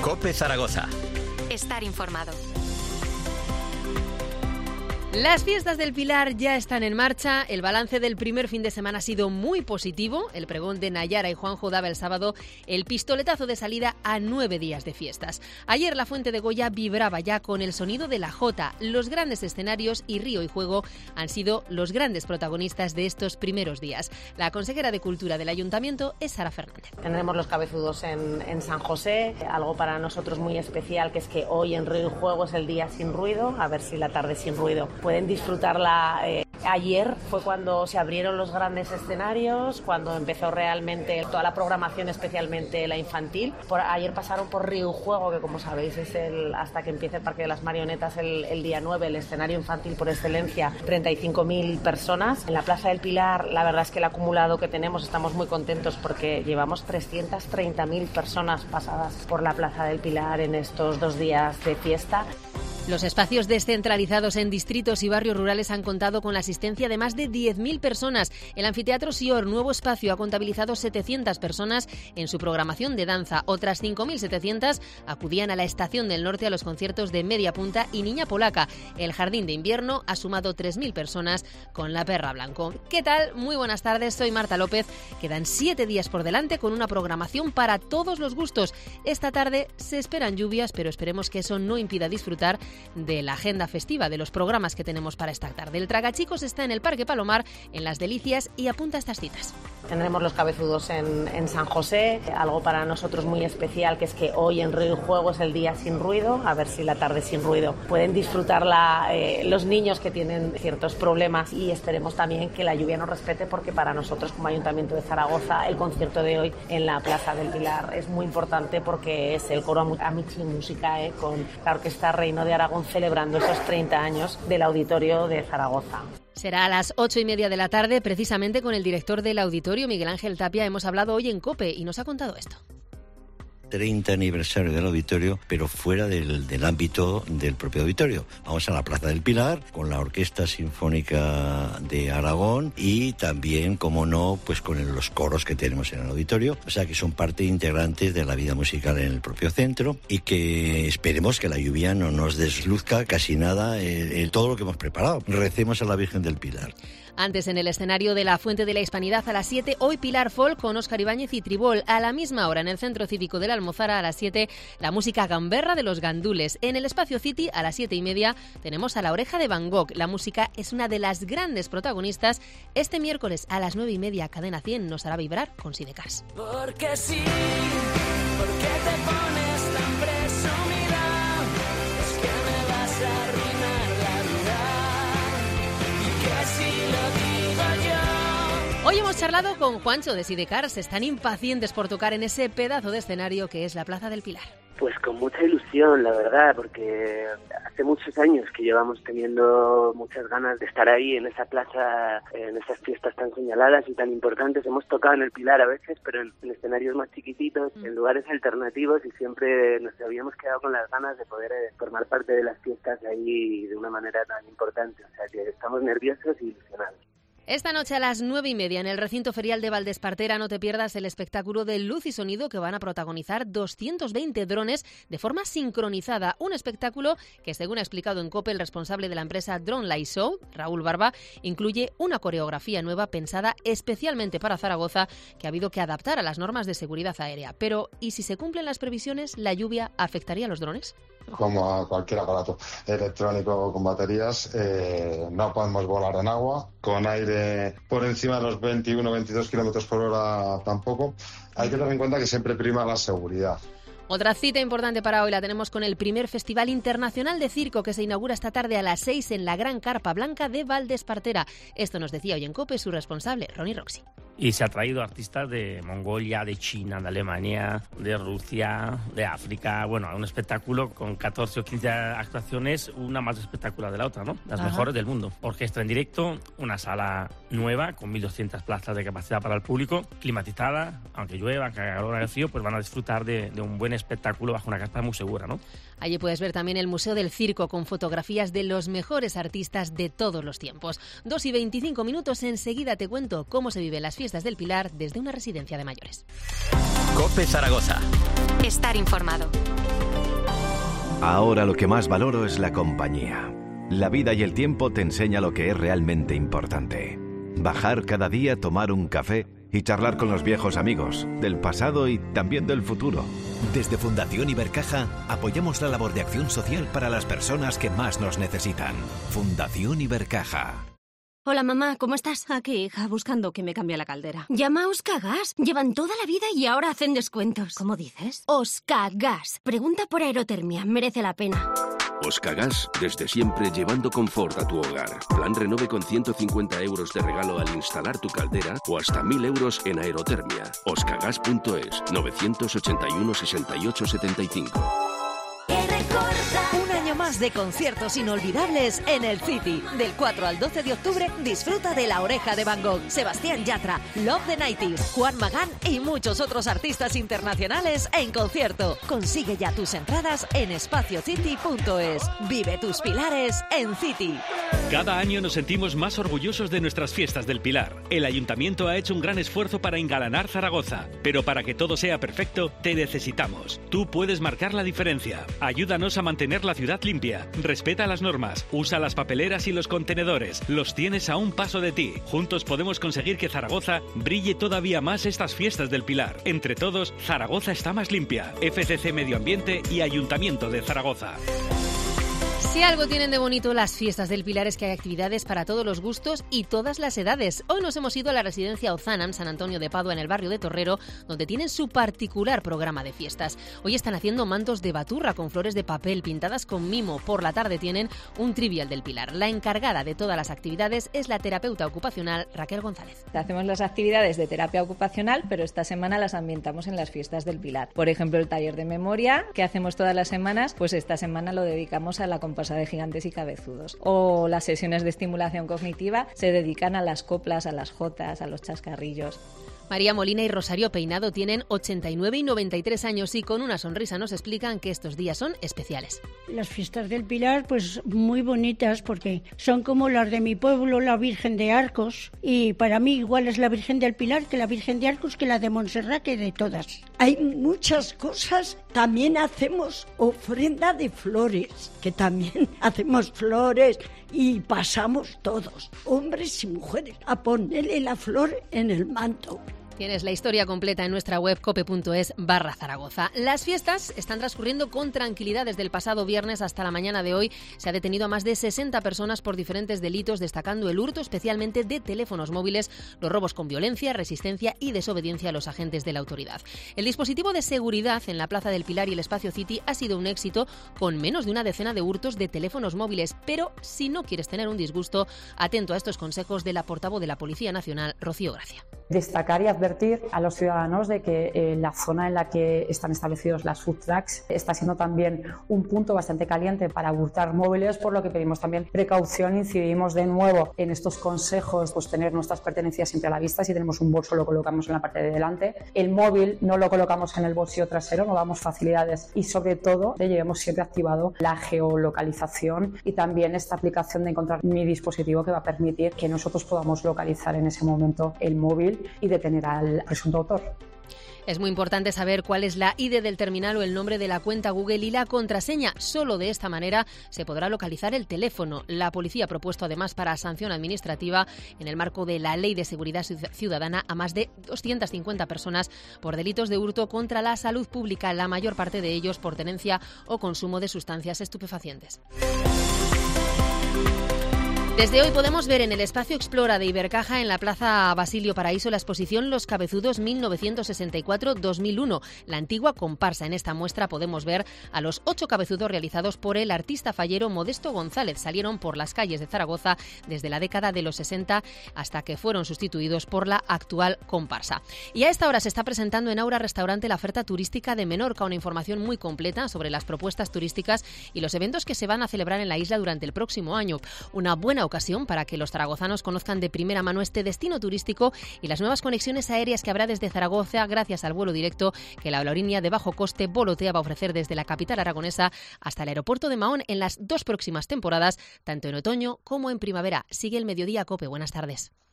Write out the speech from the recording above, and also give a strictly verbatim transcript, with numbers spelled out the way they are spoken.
COPE Zaragoza. Estar informado. Las fiestas del Pilar ya están en marcha. El balance del primer fin de semana ha sido muy positivo. El pregón de Nayara y Juanjo daba el sábado el pistoletazo de salida a nueve días de fiestas. Ayer la Fuente de Goya vibraba ya con el sonido de la jota. Los grandes escenarios y Río y Juego han sido los grandes protagonistas de estos primeros días. La consejera de Cultura del Ayuntamiento es Sara Fernández. Tendremos los cabezudos en, en San José, algo para nosotros muy especial, que es que hoy en Río y Juego es el día sin ruido, a ver si la tarde sin ruido pueden disfrutarla. Eh, ayer fue cuando se abrieron los grandes escenarios, cuando empezó realmente toda la programación, especialmente la infantil. Por, ayer pasaron por Río y Juego, que como sabéis es el, hasta que empiece el Parque de las Marionetas el, el día nueve, el escenario infantil por excelencia, treinta y cinco mil personas. En la Plaza del Pilar, la verdad es que el acumulado que tenemos, estamos muy contentos porque llevamos trescientas treinta mil personas pasadas por la Plaza del Pilar en estos dos días de fiesta. Los espacios descentralizados en distritos y barrios rurales han contado con la asistencia de más de diez mil personas. El anfiteatro Sior, nuevo espacio, ha contabilizado setecientas personas en su programación de danza. Otras cinco mil setecientas acudían a la Estación del Norte a los conciertos de Media Punta y Niña Polaca. El Jardín de Invierno ha sumado tres mil personas con La Perra Blanco. ¿Qué tal? Muy buenas tardes, soy Marta López. Quedan siete días por delante con una programación para todos los gustos. Esta tarde se esperan lluvias, pero esperemos que eso no impida disfrutar de la agenda festiva, de los programas que tenemos para esta tarde. El Tragachicos está en el Parque Palomar, en Las Delicias, y apunta a estas citas. Tendremos los cabezudos en, en San José, algo para nosotros muy especial, que es que hoy en Río y Juego es el día sin ruido, a ver si la tarde sin ruido pueden disfrutarla eh, los niños que tienen ciertos problemas, y esperemos también que la lluvia nos respete, porque para nosotros como Ayuntamiento de Zaragoza el concierto de hoy en la Plaza del Pilar es muy importante, porque es el coro Amici Música eh, con la Orquesta Reino de Aragón celebrando esos treinta años del Auditorio de Zaragoza. Será a las ocho y media de la tarde, precisamente con el director del auditorio, Miguel Ángel Tapia. Hemos hablado hoy en COPE y nos ha contado esto. treinta aniversario del auditorio, pero fuera del, del ámbito del propio auditorio. Vamos a la Plaza del Pilar con la Orquesta Sinfónica de Aragón y también, como no, pues con el, los coros que tenemos en el auditorio. O sea que son parte integrante de la vida musical en el propio centro, y que esperemos que la lluvia no nos desluzca casi nada en, en todo lo que hemos preparado. Recemos a la Virgen del Pilar. Antes, en el escenario de la Fuente de la Hispanidad a las siete, hoy Pilar Folk con Óscar Ibáñez y Tribol. A la misma hora, en el Centro Cívico de la Almozara, a las siete, la música gamberra de los Gandules. En el Espacio City, a las siete y media, tenemos a La Oreja de Van Gogh. La música es una de las grandes protagonistas. Este miércoles, a las nueve y media, Cadena cien nos hará vibrar con Sidecars. Porque sí, porque te pones tan presumida, es que me vas a arruinar la vida, y que si lo digo yo. Hoy hemos charlado con Juancho de Sidecars. Están impacientes por tocar en ese pedazo de escenario que es la Plaza del Pilar. Pues con mucha ilusión, la verdad, porque hace muchos años que llevamos teniendo muchas ganas de estar ahí en esa plaza, en esas fiestas tan señaladas y tan importantes. Hemos tocado en el Pilar a veces, pero en, en escenarios más chiquititos, mm. en lugares alternativos, y siempre nos habíamos quedado con las ganas de poder eh, formar parte de las fiestas ahí de una manera tan importante. O sea que estamos nerviosos y ilusionados. Esta noche a las nueve y media en el recinto ferial de Valdespartera no te pierdas el espectáculo de luz y sonido que van a protagonizar doscientos veinte drones de forma sincronizada. Un espectáculo que, según ha explicado en COPE el responsable de la empresa Drone Light Show, Raúl Barba, incluye una coreografía nueva pensada especialmente para Zaragoza, que ha habido que adaptar a las normas de seguridad aérea. Pero, ¿y si se cumplen las previsiones, la lluvia afectaría a los drones? Como a cualquier aparato electrónico con baterías, eh, no podemos volar en agua, con aire por encima de los veintiuno a veintidós kilómetros por hora tampoco. Hay que tener en cuenta que siempre prima la seguridad. Otra cita importante para hoy la tenemos con el primer Festival Internacional de Circo, que se inaugura esta tarde a las seis en la Gran Carpa Blanca de Valdespartera. Esto nos decía hoy en COPE su responsable, Ronnie Roxy. Y se ha traído artistas de Mongolia, de China, de Alemania, de Rusia, de África. Bueno, un espectáculo con catorce o quince actuaciones, una más espectacular de la otra, ¿no? Las Ajá. mejores del mundo. Orquesta en directo, una sala nueva con mil doscientas plazas de capacidad para el público, climatizada, aunque llueva, aunque haga calor, haga frío, pues van a disfrutar de, de un buen espectáculo bajo una carpa muy segura, ¿no? Allí puedes ver también el Museo del Circo con fotografías de los mejores artistas de todos los tiempos. Dos y veinticinco minutos, enseguida te cuento cómo se viven las fiestas fiestas del Pilar desde una residencia de mayores. COPE Zaragoza. Estar informado. Ahora lo que más valoro es la compañía. La vida y el tiempo te enseña lo que es realmente importante. Bajar cada día, tomar un café y charlar con los viejos amigos, del pasado y también del futuro. Desde Fundación Ibercaja apoyamos la labor de acción social para las personas que más nos necesitan. Fundación Ibercaja. Hola mamá, ¿cómo estás? Aquí, hija, buscando que me cambie la caldera. Llama a Oscagas. Llevan toda la vida y ahora hacen descuentos. ¿Cómo dices? Oscagas. Pregunta por aerotermia, merece la pena. Oscagas, desde siempre llevando confort a tu hogar. Plan Renove con ciento cincuenta euros de regalo al instalar tu caldera o hasta mil euros en aerotermia. Oscagas punto es, novecientos ochenta y uno sesenta y ocho setenta y cinco. Un año más de conciertos inolvidables en el City. Del cuatro al doce de octubre disfruta de La Oreja de Van Gogh, Sebastián Yatra, Love the nineties, Juan Magán y muchos otros artistas internacionales en concierto. Consigue ya tus entradas en espacio city punto es. Vive tus pilares en City. Cada año nos sentimos más orgullosos de nuestras fiestas del Pilar. El Ayuntamiento ha hecho un gran esfuerzo para engalanar Zaragoza, pero para que todo sea perfecto, te necesitamos. Tú puedes marcar la diferencia. Ayúdanos a mantener la ciudad limpia. Respeta las normas. Usa las papeleras y los contenedores. Los tienes a un paso de ti. Juntos podemos conseguir que Zaragoza brille todavía más estas fiestas del Pilar. Entre todos, Zaragoza está más limpia. F C C Medio Ambiente y Ayuntamiento de Zaragoza. Si algo tienen de bonito las fiestas del Pilar es que hay actividades para todos los gustos y todas las edades. Hoy nos hemos ido a la residencia Ozanam, San Antonio de Padua, en el barrio de Torrero, donde tienen su particular programa de fiestas. Hoy están haciendo mantos de baturra con flores de papel pintadas con mimo. Por la tarde tienen un trivial del Pilar. La encargada de todas las actividades es la terapeuta ocupacional Raquel González. Hacemos las actividades de terapia ocupacional, pero esta semana las ambientamos en las fiestas del Pilar. Por ejemplo, el taller de memoria que hacemos todas las semanas, pues esta semana lo dedicamos a la comparsa de gigantes y cabezudos. O las sesiones de estimulación cognitiva se dedican a las coplas, a las jotas, a los chascarrillos. María Molina y Rosario Peinado tienen ochenta y nueve y noventa y tres años y con una sonrisa nos explican que estos días son especiales. Las fiestas del Pilar, pues muy bonitas porque son como las de mi pueblo, la Virgen de Arcos, y para mí igual es la Virgen del Pilar que la Virgen de Arcos, que la de Montserrat, que de todas. Hay muchas cosas, también hacemos ofrenda de flores, que también hacemos flores y pasamos todos, hombres y mujeres, a ponerle la flor en el manto. Tienes la historia completa en nuestra web cope punto es barra Zaragoza. Las fiestas están transcurriendo con tranquilidad. Desde el pasado viernes hasta la mañana de hoy se ha detenido a más de sesenta personas por diferentes delitos, destacando el hurto especialmente de teléfonos móviles, los robos con violencia, resistencia y desobediencia a los agentes de la autoridad. El dispositivo de seguridad en la Plaza del Pilar y el Espacio City ha sido un éxito, con menos de una decena de hurtos de teléfonos móviles. Pero si no quieres tener un disgusto, atento a estos consejos de la portavoz de la Policía Nacional, Rocío Gracia. Destacar y advertir a los ciudadanos de que eh, la zona en la que están establecidos las food trucks está siendo también un punto bastante caliente para hurtar móviles, por lo que pedimos también precaución. Incidimos de nuevo en estos consejos, pues tener nuestras pertenencias siempre a la vista. Si tenemos un bolso lo colocamos en la parte de delante, el móvil no lo colocamos en el bolsillo trasero, no damos facilidades y sobre todo le llevemos siempre activado la geolocalización y también esta aplicación de encontrar mi dispositivo, que va a permitir que nosotros podamos localizar en ese momento el móvil y detener al presunto autor. Es muy importante saber cuál es la I D del terminal o el nombre de la cuenta Google y la contraseña. Solo de esta manera se podrá localizar el teléfono. La policía ha propuesto además para sanción administrativa en el marco de la Ley de Seguridad Ciudadana a más de doscientas cincuenta personas por delitos de hurto contra la salud pública, la mayor parte de ellos por tenencia o consumo de sustancias estupefacientes. Desde hoy podemos ver en el Espacio Explora de Ibercaja, en la Plaza Basilio Paraíso, la exposición Los Cabezudos mil novecientos sesenta y cuatro a dos mil uno, la antigua comparsa. En esta muestra podemos ver a los ocho cabezudos realizados por el artista fallero Modesto González. Salieron por las calles de Zaragoza desde la década de los sesenta hasta que fueron sustituidos por la actual comparsa. Y a esta hora se está presentando en Aura Restaurante la oferta turística de Menorca, una información muy completa sobre las propuestas turísticas y los eventos que se van a celebrar en la isla durante el próximo año. Una buena ocasión para que los zaragozanos conozcan de primera mano este destino turístico y las nuevas conexiones aéreas que habrá desde Zaragoza gracias al vuelo directo que la aerolínea de bajo coste Volotea va a ofrecer desde la capital aragonesa hasta el aeropuerto de Mahón en las dos próximas temporadas, tanto en otoño como en primavera. Sigue el Mediodía COPE. Buenas tardes.